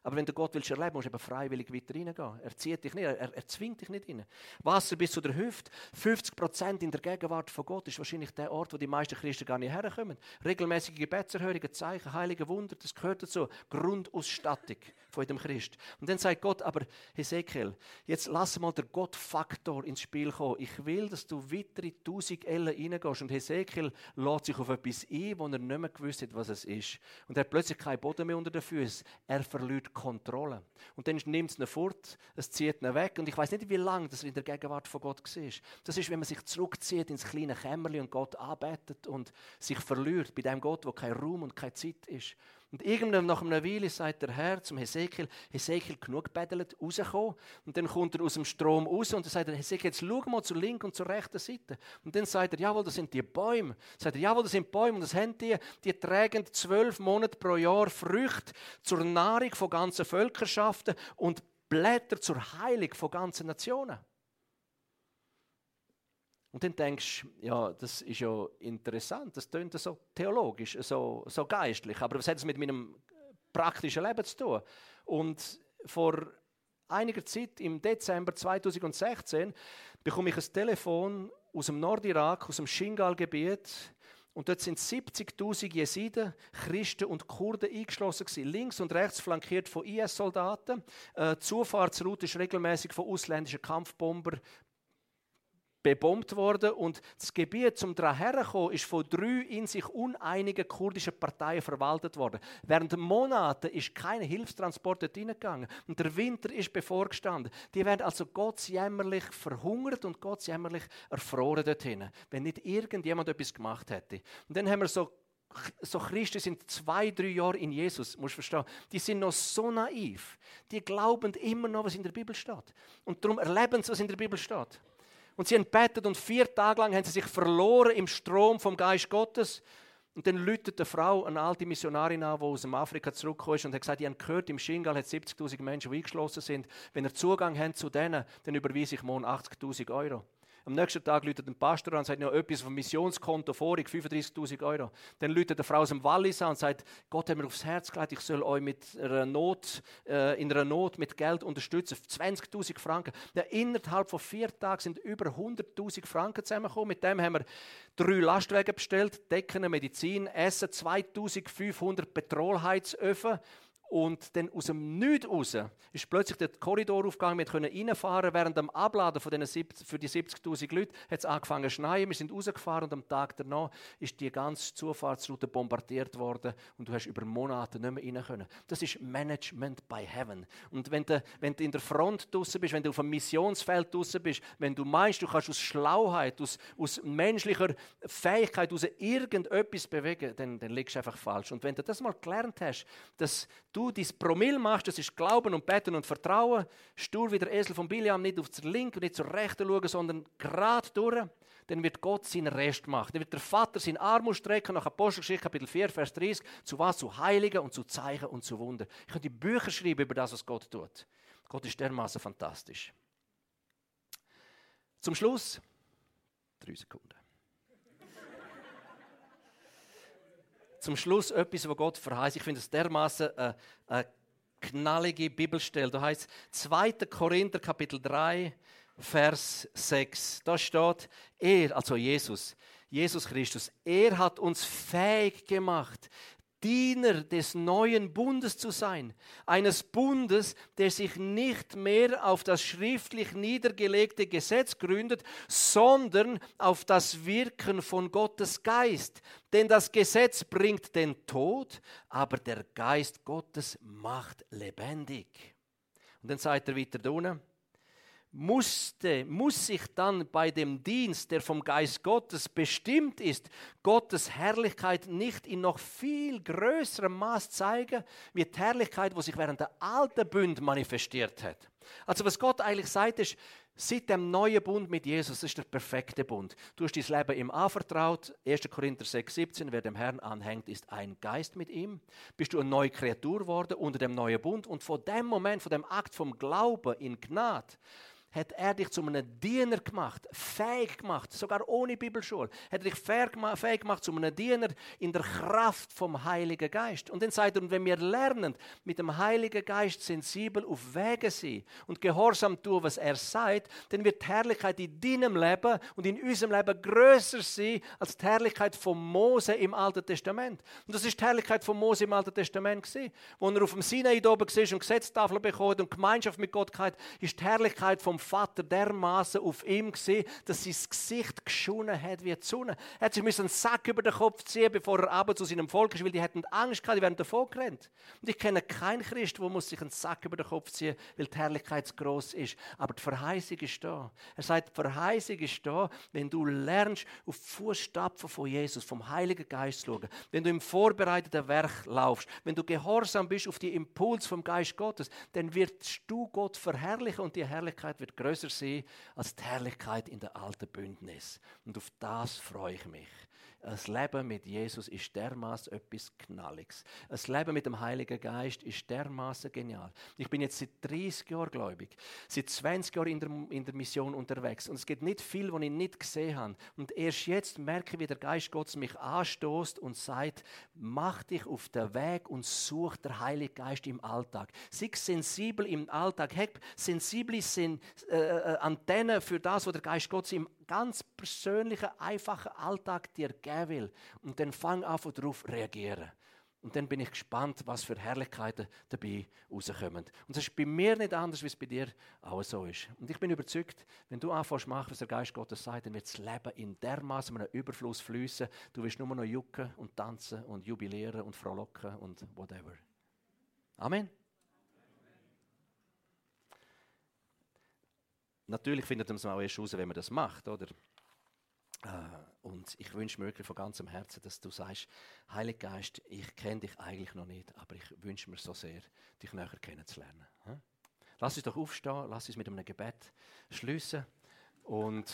Aber wenn du Gott willst erleben, musst du eben freiwillig weiter reingehen. Er zieht dich nicht, er zwingt dich nicht rein. Wasser bis zu der Hüfte, 50% in der Gegenwart von Gott ist wahrscheinlich der Ort, wo die meisten Christen gar nicht herkommen. Regelmäßige Gebetserhörungen, Zeichen, heilige Wunder, das gehört dazu. Grundausstattung von jedem Christ. Und dann sagt Gott, aber Hesekiel, jetzt lass mal den Gott-Faktor ins Spiel kommen. Ich will, dass du weitere 1000 Ellen reingehst. Und Hesekiel lässt sich auf etwas ein, wo er nicht mehr gewusst hat, was es ist. Und er hat plötzlich keinen Boden mehr unter den Füßen. Er verliert Kontrolle. Und dann nimmt es ihn fort, es zieht ihn weg. Und ich weiß nicht, wie lange das in der Gegenwart von Gott war. Das ist, wenn man sich zurückzieht ins kleine Kämmerchen und Gott anbetet und sich verliert bei dem Gott, wo kein Raum und keine Zeit ist. Und irgendwann nach einer Weile sagt der Herr zum Hesekiel, genug gebettelt, rauskommen. Und dann kommt er aus dem Strom raus und dann sagt er, Hesekiel, jetzt schau mal zur linken und zur rechten Seite. Und dann sagt er, jawohl, das sind die Bäume. Sagt er, jawohl, das sind Bäume und das haben die tragen 12 Monate pro Jahr Früchte zur Nahrung von ganzen Völkerschaften und Blätter zur Heilung von ganzen Nationen. Und dann denkst du, ja, das ist ja interessant, das klingt so theologisch, so geistlich, aber was hat es mit meinem praktischen Leben zu tun? Und vor einiger Zeit, im Dezember 2016, bekomme ich ein Telefon aus dem Nordirak, aus dem Shingal-Gebiet, und dort sind 70'000 Jesiden, Christen und Kurden eingeschlossen gewesen, links und rechts flankiert von IS-Soldaten. Die Zufahrtsroute ist regelmäßig von ausländischen Kampfbombern bebombt worden und das Gebiet, um daran herzukommen, ist von 3 in sich uneinigen kurdischen Parteien verwaltet worden. Während Monaten ist kein Hilfstransport dort hineingegangen und der Winter ist bevorgestanden. Die werden also gottsjämmerlich verhungert und gottsjämmerlich erfroren dort hinten, wenn nicht irgendjemand etwas gemacht hätte. Und dann haben wir so Christen sind 2-3 Jahre in Jesus, musst du verstehen. Die sind noch so naiv. Die glauben immer noch, was in der Bibel steht. Und darum erleben sie, was in der Bibel steht. Und sie haben gebetet und 4 Tage lang haben sie sich verloren im Strom vom Geist Gottes. Und dann läutet eine Frau, eine alte Missionarin an, die aus dem Afrika zurückgekommen ist und hat gesagt, ich habe gehört, im Shingal hat 70'000 Menschen, die eingeschlossen sind. Wenn ihr Zugang habt zu denen, dann überweise ich morgen 80'000 Euro. Am nächsten Tag läutet ein Pastor an und sagt, noch etwas vom Missionskonto vorig, 35'000 Euro. Dann läutet eine Frau aus dem Wallis an und sagt, Gott hat mir aufs Herz gelegt, ich soll euch in einer Not mit Geld unterstützen. 20'000 Franken. Ja, innerhalb von 4 Tagen sind über 100'000 Franken zusammengekommen. Mit dem haben wir 3 Lastwagen bestellt, Decken, Medizin, Essen, 2500 Petrolheizöfen. Und dann aus dem Nichts raus ist plötzlich der Korridor aufgegangen, wir konnten reinfahren. Während dem Abladen von für die 70'000 Leute hat es angefangen zu schneien. Wir sind rausgefahren und am Tag danach ist die ganze Zufahrtsroute bombardiert worden und du hast über Monate nicht mehr rein können. Das ist Management by Heaven. Und wenn du in der Front draussen bist, wenn du auf dem Missionsfeld draussen bist, wenn du meinst, du kannst aus Schlauheit, aus menschlicher Fähigkeit, aus irgendetwas bewegen, dann liegst du einfach falsch. Und wenn du das mal gelernt hast, dass du dein Promille machst, das ist Glauben und Beten und Vertrauen, stur wie der Esel von Biliam, nicht auf zur linken und nicht zur rechten schauen, sondern gerade durch, dann wird Gott seinen Rest machen. Dann wird der Vater seinen Arm ausstrecken, nach Apostelgeschichte Kapitel 4, Vers 30, zu was? Zu Heiligen und zu Zeichen und zu Wunder. Ich könnte Bücher schreiben über das, was Gott tut. Gott ist dermaßen fantastisch. Zum Schluss, 3 Sekunden. Zum Schluss etwas, was Gott verheißt. Ich finde es dermaßen eine knallige Bibelstelle. Da heißt 2. Korinther Kapitel 3, Vers 6. Da steht, also Jesus Christus, er hat uns fähig gemacht, Diener des neuen Bundes zu sein. Eines Bundes, der sich nicht mehr auf das schriftlich niedergelegte Gesetz gründet, sondern auf das Wirken von Gottes Geist. Denn das Gesetz bringt den Tod, aber der Geist Gottes macht lebendig. Und dann sagt er weiter da unten, muss sich dann bei dem Dienst, der vom Geist Gottes bestimmt ist, Gottes Herrlichkeit nicht in noch viel größerem Maß zeigen, wie die Herrlichkeit, die sich während der alten Bund manifestiert hat. Also was Gott eigentlich sagt, ist, seit dem neuen Bund mit Jesus, das ist der perfekte Bund. Du hast dein Leben ihm anvertraut. 1. Korinther 6,17, wer dem Herrn anhängt, ist ein Geist mit ihm. Bist du eine neue Kreatur geworden unter dem neuen Bund. Und von dem Moment, von dem Akt vom Glauben in Gnade, hat er dich zu einem Diener gemacht, fähig gemacht, sogar ohne Bibelschule, hat er dich fähig gemacht zu einem Diener in der Kraft vom Heiligen Geist. Und dann sagt er, und wenn wir lernen, mit dem Heiligen Geist sensibel auf Wege sein und gehorsam tun, was er sagt, dann wird die Herrlichkeit in deinem Leben und in unserem Leben grösser sein als die Herrlichkeit von Mose im Alten Testament. Und das ist die Herrlichkeit von Mose im Alten Testament gewesen. Wo er auf dem Sinai oben war und Gesetztafel bekommen und Gemeinschaft mit Gott hatte, ist die Herrlichkeit vom Vater dermaßen auf ihm gewesen, dass sein Gesicht geschonen hat wie die Sonne. Er hat sich einen Sack über den Kopf ziehen, bevor er aber zu seinem Volk ist, weil die hatten Angst gehabt, die wären davon gerannt. Und ich kenne keinen Christ, der sich einen Sack über den Kopf ziehen muss, weil die Herrlichkeit zu gross ist. Aber die Verheißung ist da. Er sagt, die Verheißung ist da, wenn du lernst, auf die Fußstapfen von Jesus, vom Heiligen Geist zu schauen. Wenn du im vorbereiteten Werk laufst, wenn du gehorsam bist auf die Impuls vom Geist Gottes, dann wirst du Gott verherrlichen und die Herrlichkeit wird grösser sein als die Herrlichkeit in der alten Bündnis. Und auf das freue ich mich. Ein Leben mit Jesus ist dermaßen etwas Knalliges. Ein Leben mit dem Heiligen Geist ist dermaßen genial. Ich bin jetzt seit 30 Jahren gläubig, seit 20 Jahren in der Mission unterwegs. Und es gibt nicht viel, was ich nicht gesehen habe. Und erst jetzt merke ich, wie der Geist Gottes mich anstößt und sagt, mach dich auf den Weg und such den Heiligen Geist im Alltag. Sei sensibel im Alltag. Hab sensible Antennen für das, was der Geist Gottes im ganz persönlichen, einfachen Alltag dir geben will. Und dann fang an, darauf zu reagieren. Und dann bin ich gespannt, was für Herrlichkeiten dabei rauskommen. Und es ist bei mir nicht anders, wie es bei dir auch so ist. Und ich bin überzeugt, wenn du anfängst zu machen, was der Geist Gottes sagt, dann wird das Leben in dermaßen einem Überfluss fließen. Du wirst nur noch jucken und tanzen und jubilieren und frohlocken und whatever. Amen. Natürlich findet man es auch erst raus, wenn man das macht, oder? Und ich wünsche mir wirklich von ganzem Herzen, dass du sagst, Heiliger Geist, ich kenne dich eigentlich noch nicht, aber ich wünsche mir so sehr, dich näher kennenzulernen. Lass uns doch aufstehen, lass uns mit einem Gebet schliessen und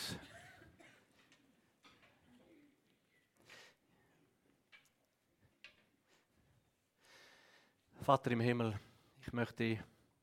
Vater im Himmel, ich möchte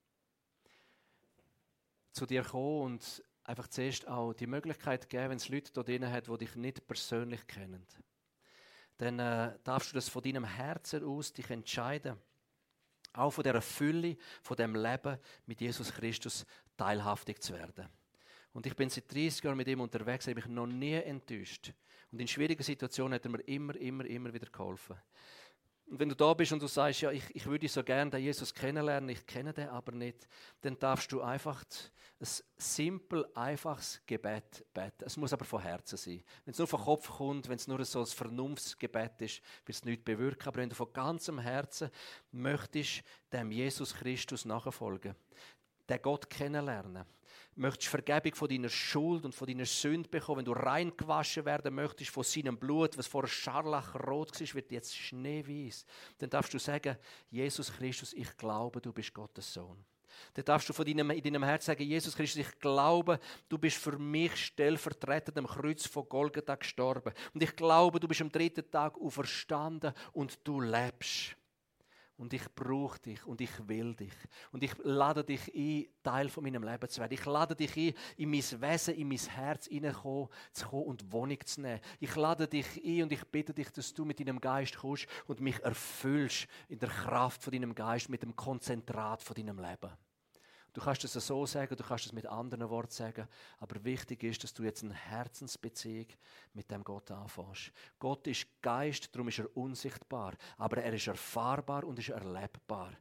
zu dir kommen und einfach zuerst auch die Möglichkeit geben, wenn es Leute da drin hat, die dich nicht persönlich kennen. Dann darfst du das von deinem Herzen aus dich entscheiden, auch von dieser Fülle, von dem Leben mit Jesus Christus teilhaftig zu werden. Und ich bin seit 30 Jahren mit ihm unterwegs, habe mich noch nie enttäuscht. Und in schwierigen Situationen hat er mir immer wieder geholfen. Und wenn du da bist und du sagst, ja, ich würde so gerne den Jesus kennenlernen, ich kenne den aber nicht, dann darfst du einfach ein simpel, einfaches Gebet beten. Es muss aber von Herzen sein. Wenn es nur vom Kopf kommt, wenn es nur so ein Vernunftsgebet ist, wird es nichts bewirken. Aber wenn du von ganzem Herzen möchtest dem Jesus Christus nachfolgen, den Gott kennenlernen, möchtest Vergebung von deiner Schuld und von deiner Sünde bekommen, wenn du rein gewaschen werden möchtest von seinem Blut, was vorher scharlachrot war, wird jetzt schneeweiß, dann darfst du sagen, Jesus Christus, ich glaube, du bist Gottes Sohn. Dann darfst du in deinem Herzen sagen, Jesus Christus, ich glaube, du bist für mich stellvertretend am Kreuz von Golgatha gestorben. Und ich glaube, du bist am 3. Tag auferstanden und du lebst. Und ich brauche dich und ich will dich. Und ich lade dich ein, Teil von meinem Leben zu werden. Ich lade dich ein, in mein Wesen, in mein Herz hineinzukommen und Wohnung zu nehmen. Ich lade dich ein und ich bitte dich, dass du mit deinem Geist kommst und mich erfüllst in der Kraft von deinem Geist, mit dem Konzentrat von deinem Leben. Du kannst es so sagen, du kannst es mit anderen Worten sagen, aber wichtig ist, dass du jetzt eine Herzensbeziehung mit dem Gott anfängst. Gott ist Geist, darum ist er unsichtbar, aber er ist erfahrbar und ist erlebbar.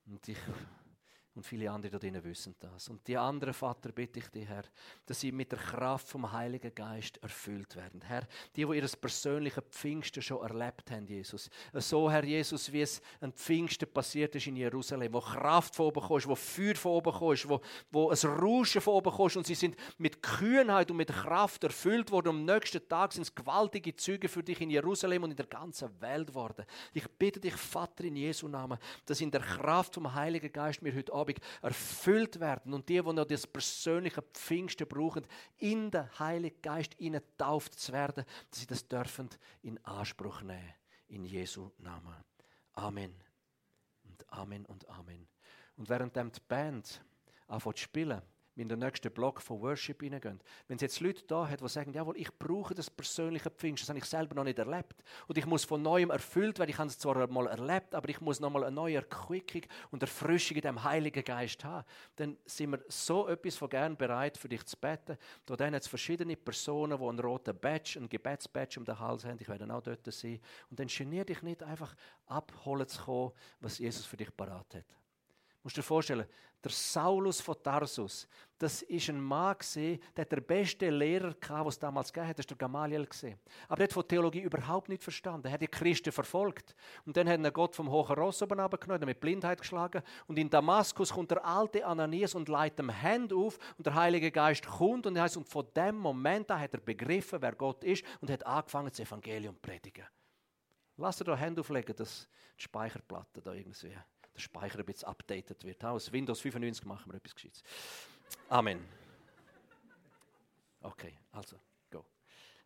Und viele andere da drinnen wissen das. Und die anderen, Vater, bitte ich dich, Herr, dass sie mit der Kraft vom Heiligen Geist erfüllt werden. Herr, die ihr persönliche Pfingsten schon erlebt haben, Jesus. So, Herr Jesus, wie es an Pfingsten passiert ist in Jerusalem, wo Kraft von oben kommt, wo Feuer von oben kommt, wo ein Rauschen von oben kommt und sie sind mit Kühnheit und mit Kraft erfüllt worden. Am nächsten Tag sind es gewaltige Züge für dich in Jerusalem und in der ganzen Welt geworden. Ich bitte dich, Vater, in Jesu Namen, dass in der Kraft vom Heiligen Geist wir heute erfüllt werden und die noch das persönliche Pfingsten brauchen, in den Heiligen Geist getauft zu werden, dass sie das dürfen in Anspruch nehmen. In Jesu Namen. Amen. Und Amen und Amen. Und während die Band anfängt zu spielen, in den nächsten Block von Worship hineingehen. Wenn es jetzt Leute da hat, die sagen, jawohl, ich brauche das persönliche Pfingsten, das habe ich selber noch nicht erlebt. Und ich muss von Neuem erfüllt werden, ich habe es zwar einmal erlebt, aber ich muss nochmal eine neue Erquickung und Erfrischung in dem Heiligen Geist haben. Dann sind wir so etwas von gern bereit, für dich zu beten. Da dann jetzt verschiedene Personen, die einen roten Badge, einen Gebetsbadge um den Hals haben, ich werde auch dort sein. Und dann genier dich nicht, einfach abholen zu kommen, was Jesus für dich parat hat. Du musst dir vorstellen, der Saulus von Tarsus, das war ein Mann, der der beste Lehrer hatte, den es damals gegeben hat, das war der Gamaliel. Aber der hat von Theologie überhaupt nicht verstanden. Er hat die Christen verfolgt. Und dann hat ihn Gott vom hohen Ross oben runtergenommen, mit Blindheit geschlagen. Und in Damaskus kommt der alte Ananias und leitet ihm Hände auf und der Heilige Geist kommt und heißt, und von dem Moment an hat er begriffen, wer Gott ist und hat angefangen, das Evangelium zu predigen. Lass dir da Hände auflegen, dass die Speicherplatte da irgendwie der Speicher ein bisschen updated wird. Aus Windows 95 machen wir etwas Gescheites. Amen. Okay, also, go.